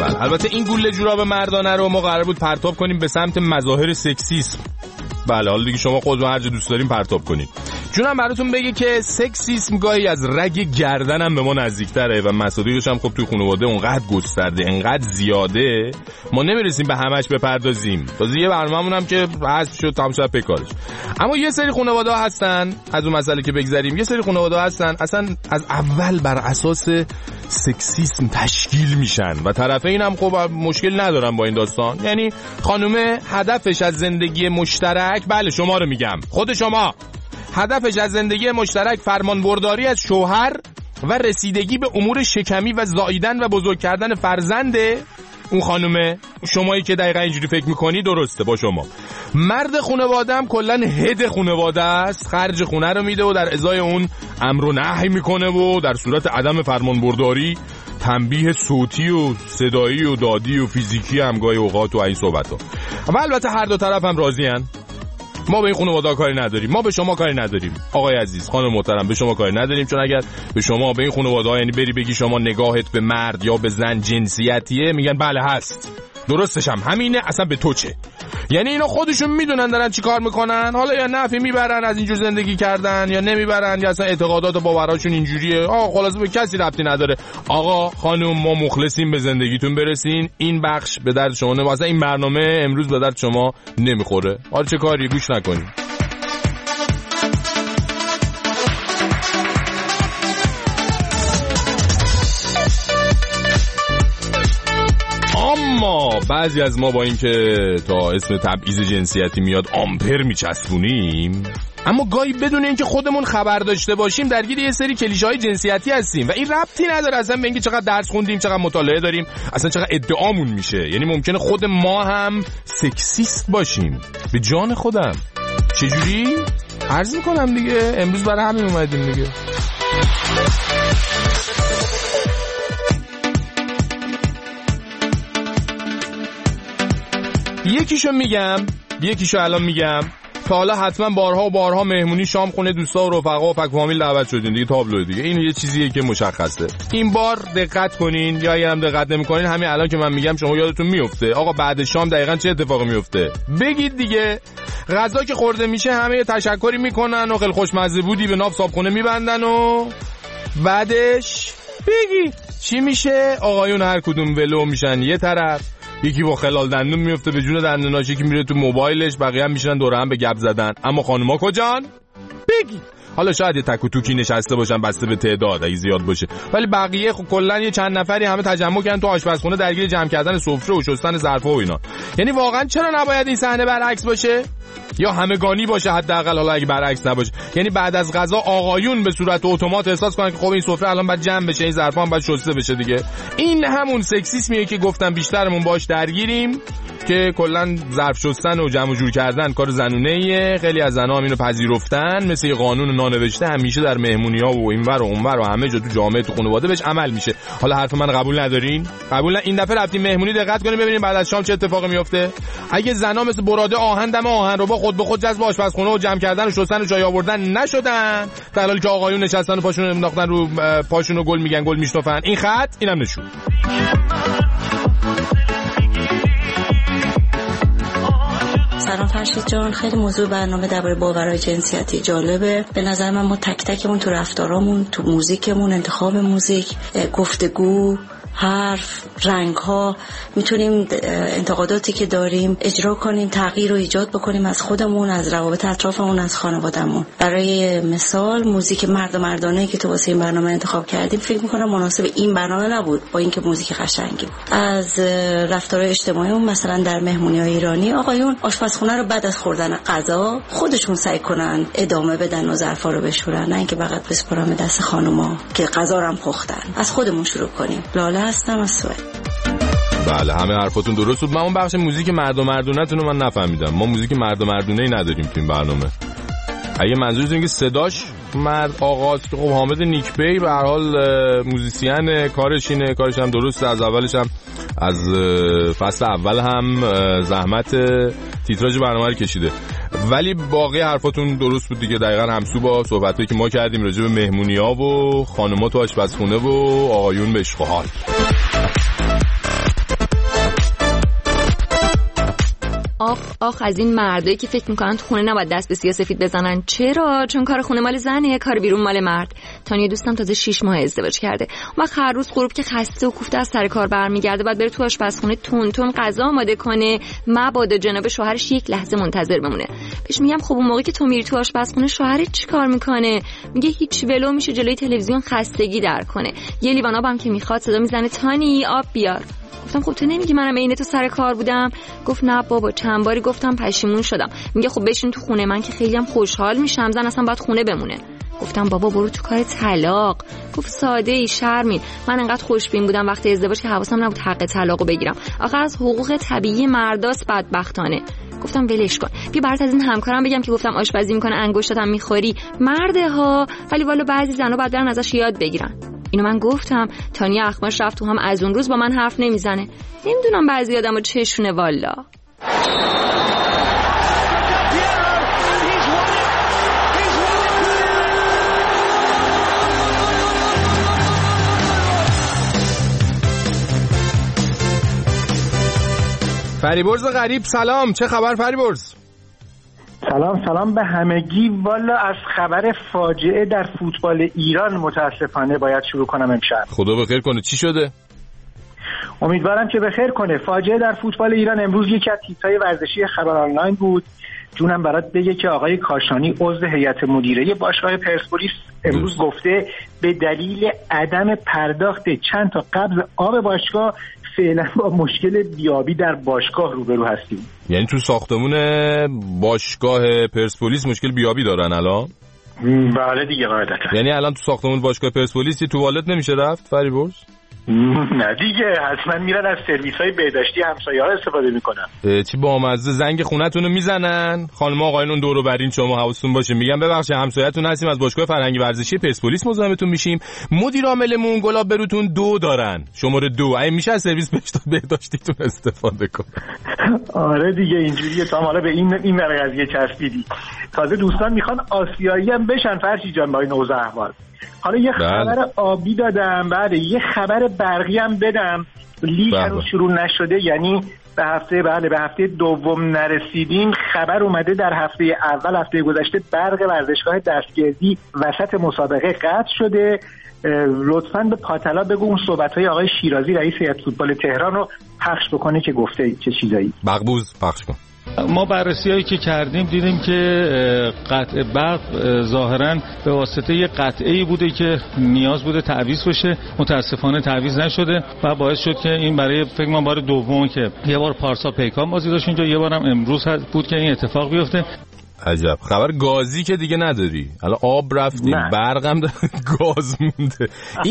بله. البته این گوله جوراب مردانه رو ما قرار بود پرتاب کنیم به سمت مظاهر سکسیسم. بله حالا دیگه شما خودتون هر جا دوست دارین پرتاب کنین. جونم براتون بگه که سکسیسم گاهی از رگ گردنم به ما نزدیک‌تره و مصادیقش هم خب توی خانواده اونقدر گسترده، انقدر زیاده ما نمیرسیم به همش بپردازیم. تازه یه برنامه‌مون هم که حذف شد تمام شد بکارش. اما یه سری خانواده‌ها هستن، از اون مسئله که بگذریم، یه سری خانواده‌ها هستن اصلا از اول بر اساس سکسیسم تشکیل میشن و طرفین هم خب مشکل ندارن با این داستان. یعنی خانومه هدفش از زندگی مشترک، بله شما رو میگم، خود شما، هدفش از زندگی مشترک فرمانبرداری از شوهر و رسیدگی به امور شکمی و زاییدن و بزرگ کردن فرزنده. اون خانومه، شمایی که دقیقا اینجوری فکر میکنی درسته با شما. مرد خانواده هم کلن هد خانواده است، خرج خونه رو میده و در ازای اون امر و نهی میکنه و در صورت عدم فرمانبرداری تنبیه صوتی و صدایی و دادی و فیزیکی هم گاهی اوقات و این صحبت ها. و البته هر دو طرف هم راضی هن. ما به این خانواده کاری نداریم، ما به شما کاری نداریم آقای عزیز، خانم محترم، به شما کاری نداریم، چون اگر به شما به این خانواده ها یعنی بری بگی شما نگاهت به مرد یا به زن جنسیتیه، میگن بله هست، درستش هم همینه، اصلا به تو چه. یعنی اینا خودشون میدونن دارن چی کار میکنن، حالا یا نفعی میبرن از اینجور زندگی کردن یا نمیبرن یا اصلا اعتقادات و باوراشون اینجوریه. آقا خلاصه به کسی ربطی نداره. آقا خانم ما مخلصیم، به زندگیتون برسین، این بخش به درد شما نمیخوره، این برنامه امروز به درد شما نمیخوره. حالا چه کاری، گوش نکنین. اما بعضی از ما با این که تا اسم تبعیض جنسیتی میاد آمپر میچسبونیم، اما گاهی بدون اینکه خودمون خبر داشته باشیم درگیر یه سری کلیشه‌های جنسیتی هستیم و این ربطی نداره اصلا به اینکه چقدر درس خوندیم، چقدر مطالعه داریم، اصلا چقدر ادعامون میشه. یعنی ممکنه خود ما هم سکسیست باشیم به جان خودم. چجوری؟ عرض میکنم دیگه، امروز برای همین اومدیم دیگه. یکیشو الان میگم. تا حالا حتما بارها و بارها مهمونی، شام خونه دوستا و رفقا و فک فامیل دعوت شدین دیگه، تابلو دیگه. این یه چیزیه که مشخصه. این بار دقت کنین، یا اگرم دقت نمی‌کنین همین الان که من میگم شما یادتون میفته. آقا بعد شام دقیقاً چه اتفاقی میفته؟ بگید دیگه. غذا که خورده میشه همه تشکری میکنن و خیلی خوشمزه بودی به ناف صابخونه میبندن و بعدش بگید چی میشه؟ آقایون هر کدوم ولو میشن یه طرف، یکی با خلال دندون میفته به جون دندوناش، یکی میره تو موبایلش، بقیه هم میشنن دور هم به گپ زدن. اما خانوما کجان؟ بگی. حالا شاید یه تک و توکی نشسته باشن بسته به تعداد اگه زیاد باشه، ولی بقیه خب کلا یه چند نفری همه تجمع کردن تو آشپزخونه درگیر جمع کردن سفره و شستن ظرفا و اینا. یعنی واقعا چرا نباید این صحنه برعکس باشه؟ یا همگانی باشه حداقل، حالا اگه برعکس نباشه. یعنی بعد از غذا آقایون به صورت اتومات احساس کنن که خب این سفره الان باید جمع بشه، این ظرفا هم باید شسته بشه دیگه. این همون سکسیسمیه که گفتم بیشترمون باش درگیریم، که کلا ظرف شستن و جمع و جور کردن کار زنونه‌ایه. خیلی از زن‌ها اینو پذیرفتن، مثل قانون نانوشته همیشه در مهمونی‌ها و اینور و اونور و همه جا تو جامعه تو خانواده بهش عمل میشه. حالا حرف من قبول ندارین؟ قبول نه. این دفعه رفتیم مهمونی، دقت کنیم ببینیم بعد از شام چه اتفاقی میفته. اگه زنا مثل براده آهن دم آهن رو با خود به خود جذب آشپزخونه و جمع کردن و شستن و چای آوردن نشدن، در حالی که آقایون نشستن و پاشون انداختن رو پاشون و گل میگن، گل میشنفن، این خط اینم نشون. سلام فرشید جان، خیلی موضوع برنامه درباره باورهای جنسیتی جالبه. به نظر من ما تک تکمون تو رفتارامون، تو موزیکمون، انتخاب موزیک، گفتگو، حرف، رنگ‌ها میتونیم انتقاداتی که داریم اجرا کنیم، تغییر رو ایجاد بکنیم از خودمون، از روابط اطرافمون، از خانوادهمون. برای مثال موزیک مرد و مردانه‌ای که تو واسه این برنامه انتخاب کردیم فکر می‌کنم مناسب این برنامه نبود، با اینکه موزیک قشنگی بود. از رفتارهای اجتماعی مثلا در مهمونی‌های ایرانی آقایون آشپزخونه رو بعد از خوردن غذا خودشون سعی کنن ادامه بدن و ظرفا رو بشورن، نه اینکه فقط بسپرن دست خانوما که غذا رو هم پختن. از خودمون شروع کنیم. لاله هستم از سوئد. بله همه حرفاتون درست بود. من اون بخش موزیک مرد و مردونه‌تون رو من نفهمیدم. ما موزیک مرد و مردونه‌ای نداریم تو این برنامه. اگه منظورتون که صداش مرد آغاز که خب حامد نیکبی به هر حال موزیسین کارش اینه، کارش هم درسته، از اولش هم از فصل اول هم زحمت تیتراژ برنامه رو کشیده، ولی باقی حرفاتون درست بود دیگه، دقیقاً همسو با صحبتایی که ما کردیم راجع به مهمونی‌ها و خانم‌ها تو آشپزخونه و آقایون به عشق و حال. آخ از این مردایی که فکر میکنن تو خونه نباید دست به سیاه‌سفید بزنن. چرا؟ چون کار خونه مال زنه، کار بیرون مال مرد. تانیا دوستم تازه 6 ماه ازدواج کرده. ما هر روز غروب که خسته و کوفته از سر کار برمیگرده بعد بره تو آشپزخونه تون تون غذا آماده کنه، مبادا جناب شوهرش یک لحظه منتظر بمونه. بهش میگم خب اون موقعی که تو میری تو آشپزخونه شوهرت چیکار میکنه؟ میگه هیچ، ولو میشه جلوی تلویزیون خستگی در کنه. یه لیوان آبم که میخواد صدا میزنه تانی آب بیار. گفتم خب تو نمیگی منم عین تو سر کار بودم؟ گفت نه بابا، چند باری گفتم پشیمون شدم. میگه خب بشین تو خونه من که خیلی هم خوشحال میشم، زن اصلا باید خونه بمونه. گفتم بابا برو تو کار طلاق. گفت ساده ای شرمین. من انقدر خوشبین بودم وقتی ازدواج که حواسم نبود حق طلاقو بگیرم. آخه از حقوق طبیعی مرداست بدبختانه. گفتم ولش کن. بیا برات از این همکارم بگم که گفتم آشپزی میکنه انگشتاتم میخوری. مرده ها، ولی والا بعضی زنا باید برن ازش یاد بگیرن. اینو من گفتم. تانیا اخماش رفت تو هم از اون روز با من حرف نمیزنه. نمیدونم بعضی آدمو چشونه والا. فریبرز غریب سلام، چه خبر فریبرز؟ سلام به همگی. والا از خبر فاجعه در فوتبال ایران متاسفانه باید شروع کنم امشب. خدا بخیر کنه. چی شده؟ امیدوارم که بخیر کنه. فاجعه در فوتبال ایران امروز یکی از تیترهای ورزشی خبر آنلاین بود. جونم برات بگه که آقای کاشانی عضو هیئت مدیره باشگاه پرسپولیس امروز گفته به دلیل عدم پرداخت چند تا قبض آب باشگاه فعلا با مشکل بیابی در باشگاه روبرو هستیم. یعنی تو ساختمون باشگاه پرسپولیس مشکل بیابی دارن الان؟ بله دیگه قاعدتا. یعنی الان تو ساختمون باشگاه پرسپولیس توالت نمیشه رفت فریبرز؟ نه دیگه، حتما میرن از سرویس‌های بهداشتی همسایه‌ها استفاده میکنن. چی بامزه. زنگ خونه‌تونو میزنن خانم آقایون دور و برین، شما حواستون باشه. میگم ببخشید همسایه‌تون هستیم از باشگاه فرهنگی ورزشی پرسپولیس مزاحمتون میشیم. مدیر عاملمون گلاب بروتون 2 دارن، شماره 2. اگه میشه از سرویس بهداشتیتون استفاده کن. آره دیگه اینجوریه. تا حالا به این قضیه چسبیدی. تازه دوستان میخوان آسیایی هم بشن فرشی جان با این اوضاع احوال. حالا یه خبر آبی دادم، بعد یه خبر برقی هم بدم. لیگ هنوز شروع نشده، یعنی به هفته دوم نرسیدیم. خبر اومده در هفته اول، هفته گذشته برق ورزشگاه دستگردی وسط مسابقه قطع شده. لطفاً به پاتلا بگو اون صحبت‌های آقای شیرازی رئیس هیئت فوتبال تهران رو پخش بکنه که گفته چه چیزایی. مقبوض پخش کن. ما بررسی‌هایی که کردیم دیدیم که قطع برق ظاهراً به واسطه یه قطعه‌ای بوده که نیاز بوده تعویض بشه. متاسفانه تعویض نشده و باعث شد که این برای فکر کنم بار دوم که یه بار پارسا پیکان بازی داشت اینجا، یه بارم امروز بود که این اتفاق بیفته. عجب. خبر گازی که دیگه نداری. الان آب رفتیم، برقم گاز مونده.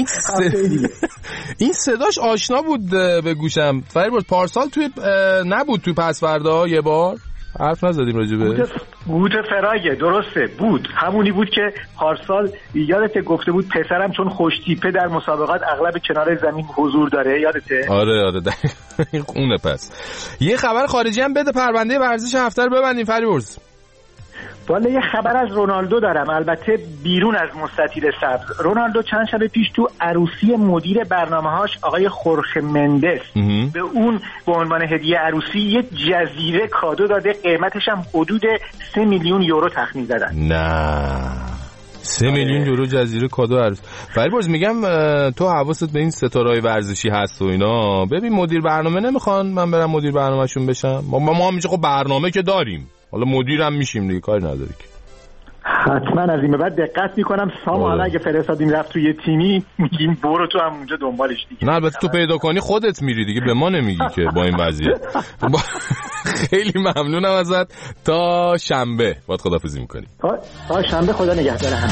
این صداش آشنا بود به گوشم. فریبرز پارسال توی نبود توی پسوردا یه بار حرف نزدیم راجبه گوت فرایه. درسته بود، همونی بود که پارسال یادت گفته بود پسرم چون خوش تیپه در مسابقات اغلب کنار زمین حضور داره، یادته؟ آره اونه. پس یه خبر خارجی هم بده پرونده ورزش هفته رو ببندیم فریبرز. والا یه خبر از رونالدو دارم، البته بیرون از مستطیل سبز. رونالدو چند شب پیش تو عروسی مدیر برنامه‌هاش آقای خورخه مندس به اون به عنوان هدیه عروسی یه جزیره کادو داده، قیمتش هم حدود 3 میلیون یورو تخمین زدن. نه 3 میلیون یورو جزیره کادو عروسی. فریبرز میگم تو حواست به این ستاره‌های ورزشی هست و اینا. ببین مدیر برنامه نمیخوان من برم مدیر برنامه‌شون بشم. ما میشه خب برنامه که داریم، حالا مدیرم میشیم دیگه، کاری نداری که. حتما از این به بعد دقت میکنم. سامان اگه فرستادیم رفت توی تیمی میگیم برو تو هم اونجا دنبالش دیگه. نه البته تو پیدا کنی خودت میری دیگه، به ما نمیگی که با این وضعیت. خیلی ممنونم ازت. تا شنبه باید خداحافظی میکنی. تا شنبه خدا نگهدار همه.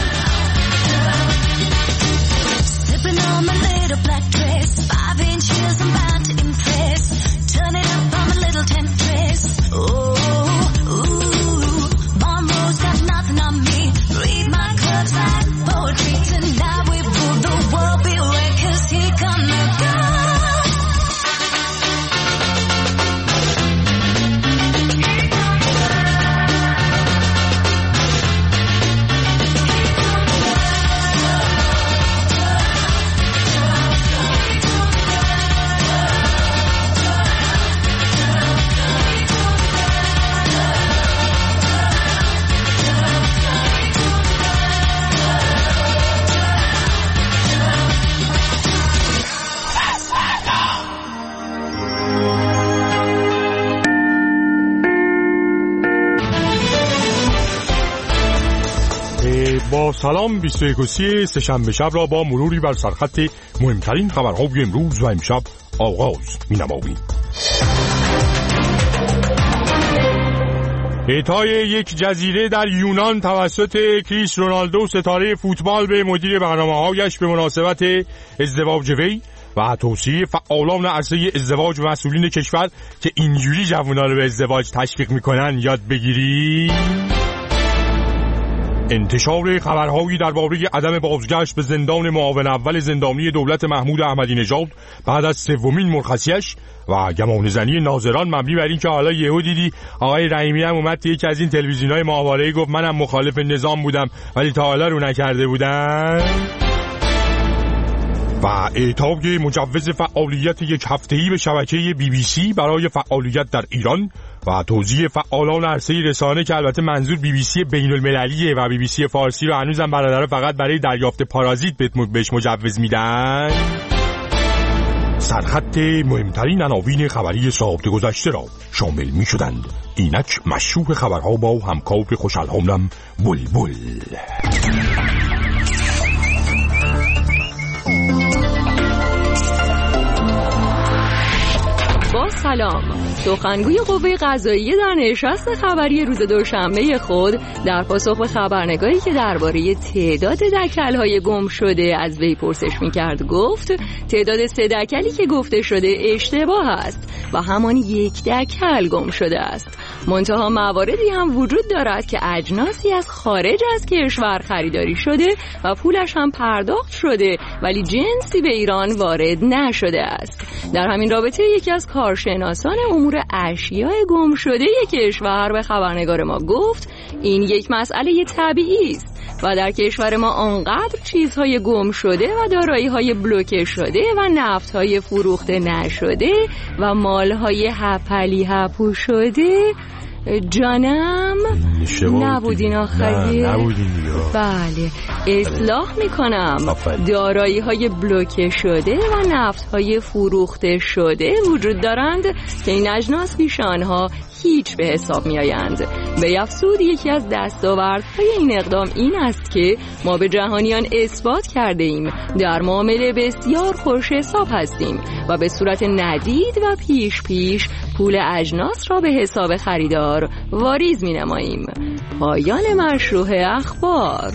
با سلام 21 سه‌شنبه شب را با مروری بر سرخط مهمترین خبرهای امروز و امشب آغاز می‌نماییم. اعطای یک جزیره در یونان توسط کریس رونالدو ستاره فوتبال به مدیر برنامه‌هایش به مناسبت ازدواج وی و توصیه فعالان عرصه ازدواج و مسئولین کشور که اینجوری جوونا رو به ازدواج تشویق میکنن یاد بگیری. انتشار خبرهایی درباره عدم بازگشت به زندان معاون اول زندانی دولت محمود احمدی نژاد بعد از سومین مرخصیش و گمانه‌زنی ناظران مبنی بر این که حالا یهو دیدی آقای رحیمی هم اومد توی یکی از این تلویزیون‌های ماهواره‌ای گفت منم مخالف نظام بودم ولی تا حالا رو نکرده بودن. و اعطای مجوز فعالیت یک هفته‌ای به شبکه BBC برای فعالیت در ایران و توزیع فعالان عرصه رسانه که البته منظور BBC بین‌المللیه و BBC فارسی رو هنوزم برادرها فقط برای دریافت پارازیت بهش مجوز میدن. سرخط مهمترین عناوین خبری ساعت گذشته را شامل می شدند. اینک مشروع خبرها با همکار خوش‌الحالم بلبل. با سلام. سخنگوی قوه قضاییه در نشست خبری روز دوشنبه خود در پاسخ به خبرنگاری که درباره تعداد دکل‌های گم شده از وی پرسش می‌کرد گفت تعداد 3 دکلی که گفته شده اشتباه است و همان 1 دکل گم شده است. منتها مواردی هم وجود دارد که اجناسی از خارج از کشور خریداری شده و پولش هم پرداخت شده ولی جنسی به ایران وارد نشده است. در همین رابطه یکی از کارشناسان امور اشیاء گم شده کشور به خبرنگار ما گفت این یک مسئله طبیعی است و در کشور ما آنقدر چیزهای گم شده و دارایی‌های بلوکه شده و نفت‌های فروخته نشده و مال‌های هپلی هپو شده. جانم نبودین آخری؟ نبودین دیگه. بله اصلاح میکنم. دارایی‌های بلوکه شده و نفت‌های فروخته شده وجود دارند که این اجناس پیش آنها هیچ به حساب می آیند. به افزود یکی از دستاوردهای این اقدام این است که ما به جهانیان اثبات کرده ایم در معامله بسیار خوش حساب هستیم و به صورت ندید و پیش پول اجناس را به حساب خریدار واریز می نماییم. پایان مشروع اخبار.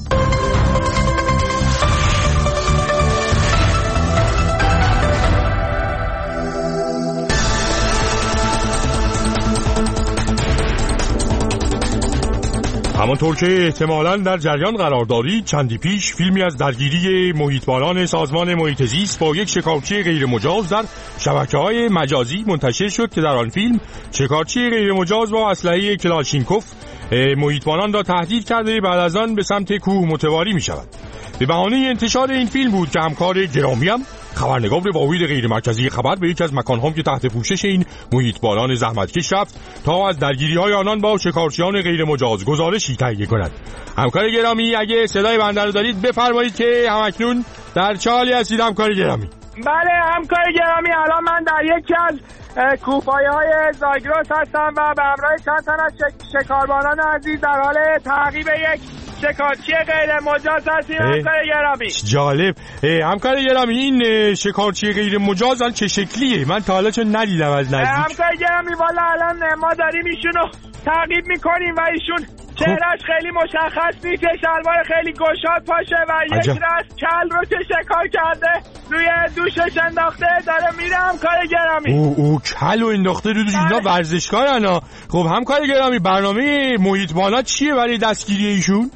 همانطور که احتمالاً در جریان قرار دارید چندی پیش فیلمی از درگیری محیطبانان سازمان محیط زیست با یک شکارچی غیر مجاز در شبکه‌های مجازی منتشر شد که در آن فیلم شکارچی غیر مجاز با اسلحه کلاشینکوف محیطبانان را تهدید کرده بعد از آن به سمت کوه متواری می شود. به بهانه انتشار این فیلم بود که همکار گرامیم خبرنگار واحد غیر مرکزی خبر به یکی از مکان‌ها که تحت پوشش این محیطبانان زحمتکش رفت تا از درگیری‌های آنان با شکارچیان غیر مجاز گزارشی تهیه کند. همکار گرامی اگه صدای بنده رو دارید بفرمایید که همکنون در چه حالی هستید همکار گرامی؟ بله همکار گرامی الان من در یکی از کوهپایه‌های زاگرس هستم و به همراه چند تن از شکاربانان عزیز در حال تعقیب یک شکارچی غیر مجاز هستیم. همکار گرامی جالب. همکار گرامی این شکارچی غیر مجاز چه شکلیه؟ من تا حالا چون ندیدم از نزدیک. همکار گرامی والا الان ما داریم ایشونو تعقیب میکنیم و ایشون چهرهش خیلی مشخص نیست، شلوار خیلی گشاد پاشه و یک راست کل رو که شکار کرده روی دوشش انداخته داره میره. همکار گرامی او کلو انداخته رو دوش. اینا ورزشکارن. خب همکار گرامی برنامه محیطبانا چیه برای دستگیری ایشون؟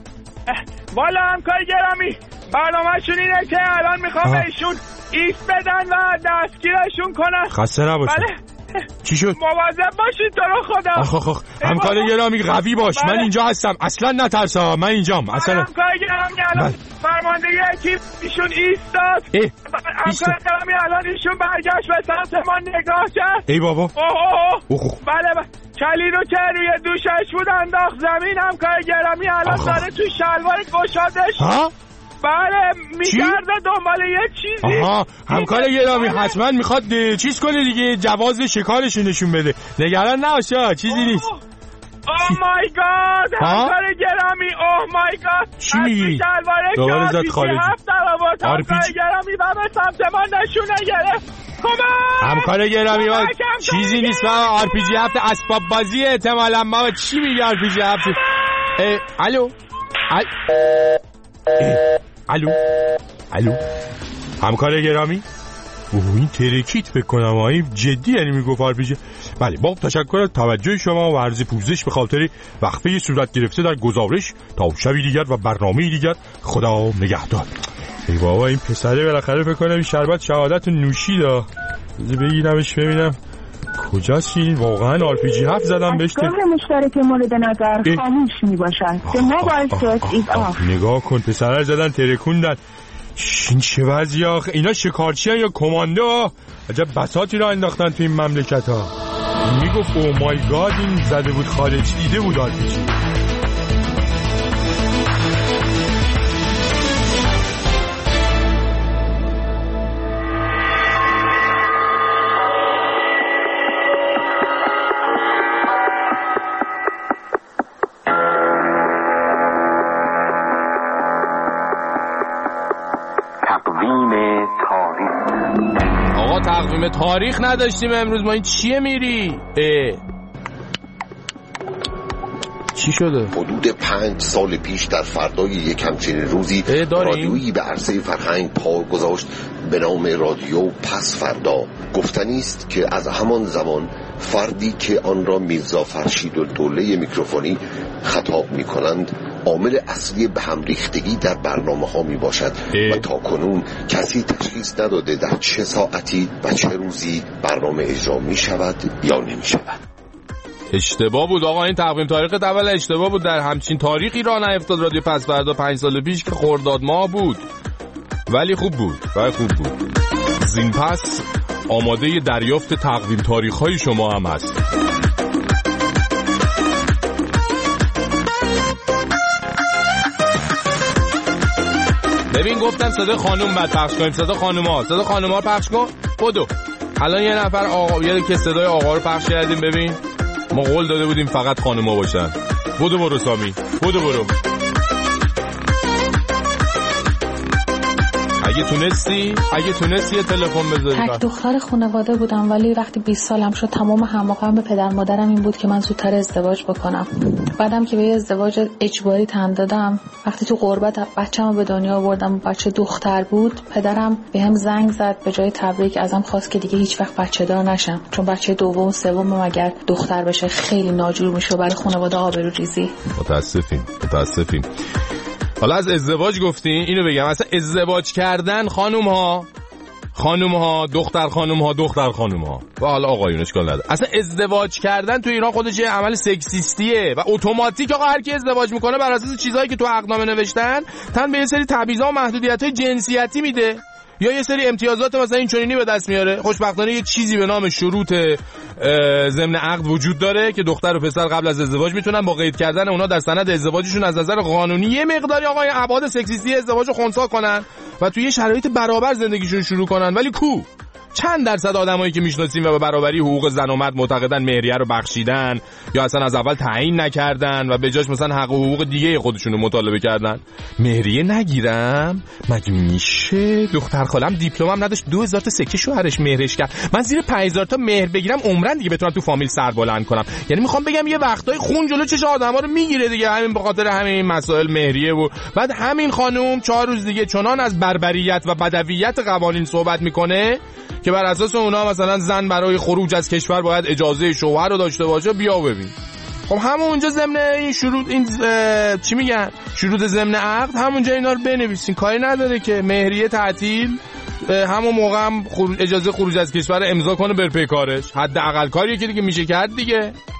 والا همکار گرامی برنامه‌شون اینه که الان میخوام ایشون ایست بدن و دستگیرشون کنن. خسته نباشید. بله چی شد؟ مواظب باشید تو رو خدا. آخ همکار گرامی قوی باش. بله. من اینجا هستم اصلا نترسا. من اینجام اصلا. همکار گرامی الان فرماندهی اکیپ ایشون ایستاد. همکار گرامی الان ایشون برگشت به سمت ما نگاه کرد. ای بابا. بله کلی رو که روی دوشش بود انداخت زمین. همکار گرامی الان داره تو شلوار گشادش بله میگرده دنبال یه چیزی. همکار گرامی حتما میخواد چیز کنه دیگه، جواز شکارش نشون بده. نگران نباشه چیزی نیست. مای گاد همکار گرامی. اوه مای گاد چی میگی؟ دوباره زد خالدی. همکار گرامی بابا سمت ما نشونه گرفت. همکار گرامی چیزی نیست بابا. آر پی جی 7 اسباب بازی احتمالاً بابا. چی میگی آر پی جی 7؟ الو الو همکار گرامی. این ترکیت بکنم این جدی یعنی میگفت آر پی جی. بله با تشکر از توجه شما و عرض پوزش به خاطر وقفه صورت گرفته در گزارش. تا شبی دیگر و برنامه دیگر خدا نگهدار. ای بابا این پسره بالاخره فکر کنم این شربت شهادت نوشید. بگیرمش ببینم کجاست. این واقعا آر پی جی 7 زدم بهش. دستگاه مشترک مورد نظر خاموش میباشد. The mobile set is off. نگاه کن پسره زدن ترکوندن. این چه وضعی آخه؟ اینا شکارچی یا کماندو؟ عجب بساطی را انداختن تو این مملکت ها. میگفت او مای گاد این زده بود خارج دیده بود آر پی جی. تقویم تاریخ نداشتیم امروز ما. این چیه میری؟ چی شده؟ حدود 5 سال پیش در فردای یک همچین روزی رادیویی به عرصه فرهنگ پا گذاشت به نام رادیو پس فردا. گفتنی است که از همان زمان فردی که آن را میرزا فرشید و دوله میکروفونی خطاب میکنند عامل اصلی به هم ریختگی در برنامه ها می باشد و تا کنون کسی تشخیص نداده در چه ساعتی و چه روزی برنامه اجرا می شود یا نمی شود. اشتباه بود آقا. این تقویم تاریخ اول اشتباه بود. در همچین تاریخی راه نیفتاد رادیو پس فردا 5 سال پیش که خرداد ماه بود. ولی خوب بود. زین پس آماده دریافت تقویم تاریخ های شما هم هست. ببین گفتم صدا خانوم بعد پخش کنیم. صدا خانوما پخش کن. بدو. الان یه نفر آقا یه که صدای آقا رو پخش کردیم. ببین ما قول داده بودیم فقط خانوما باشن. برو سامی. برو. اگه تونستی یه تلفن بذاری. تک دختر خانواده بودم ولی وقتی 20 سالم شد تمام هماغم به پدر مادرم این بود که من زودتر ازدواج بکنم. بعدم که به ازدواج اجباری تن دادم، وقتی تو غربت بچه‌مو به دنیا آوردم و بچه دختر بود، پدرم بهم زنگ زد به جای تبریک ازم خواست که دیگه هیچ وقت بچه‌دار نشم، چون بچه دوم سوم اگر دختر بشه خیلی ناجور میشه و برای خانواده آبروریزی. متاسفیم. حالا از ازدواج گفتین، اینو بگم اصلا ازدواج کردن خانوم ها دختر خانوم ها و حالا آقایون اشکال نداره. اصلا ازدواج کردن تو ایران خودش یه عمل سکسیستیه و اتوماتیک آقا هر کی ازدواج میکنه بر اساس چیزایی که تو عقدنامه نوشتن تن به یه سری تبعیض‌ها و محدودیت‌های جنسیتی میده یا یه سری امتیازات مثلا این چنینی به دست میاره. خوشبختانه یه چیزی به نام شروط ضمن عقد وجود داره که دختر و پسر قبل از ازدواج میتونن با قید کردن اونا در سند ازدواجشون از نظر قانونی یه مقداری آقای ابعاد سکسیستی ازدواجو خنثی کنن و توی یه شرایط برابر زندگیشون شروع کنن. ولی چند درصد آدمایی که میشناسیم و به برابری حقوق زن و مرد معتقدن مهریه رو بخشیدن یا اصلا از اول تعیین نکردن و به جاش مثلا حق و حقوق دیگه خودشون رو مطالبه کردن؟ مهریه نگیرم مگه میشه؟ دختر خالم دیپلمم نداشت 2000 تا سکه شوهرش مهرش کرد. من زیر 5000 تا مهر بگیرم عمرن دیگه بتونم تو فامیل سر بلند کنم. یعنی میخوام بگم یه وقتای خون جلو چش آدما رو میگیره دیگه، همین به خاطر همین مسائل مهریه. و بعد همین خانم 4 روز دیگه چنان از بربریت و بدویت قوانین صحبت میکنه که بر اساس اونا مثلا زن برای خروج از کشور باید اجازه شوهر رو داشته باشه. بیا ببین خب همونجا ضمن این شروط این چی میگن شروط ضمن عقد همونجا اینا رو بنویسین. کاری نداره که مهریه تعطیل همون موقع هم اجازه خروج از کشور امضا کنه بر پی کارش. حداقل کاریه که دیگه میشه کرد دیگه.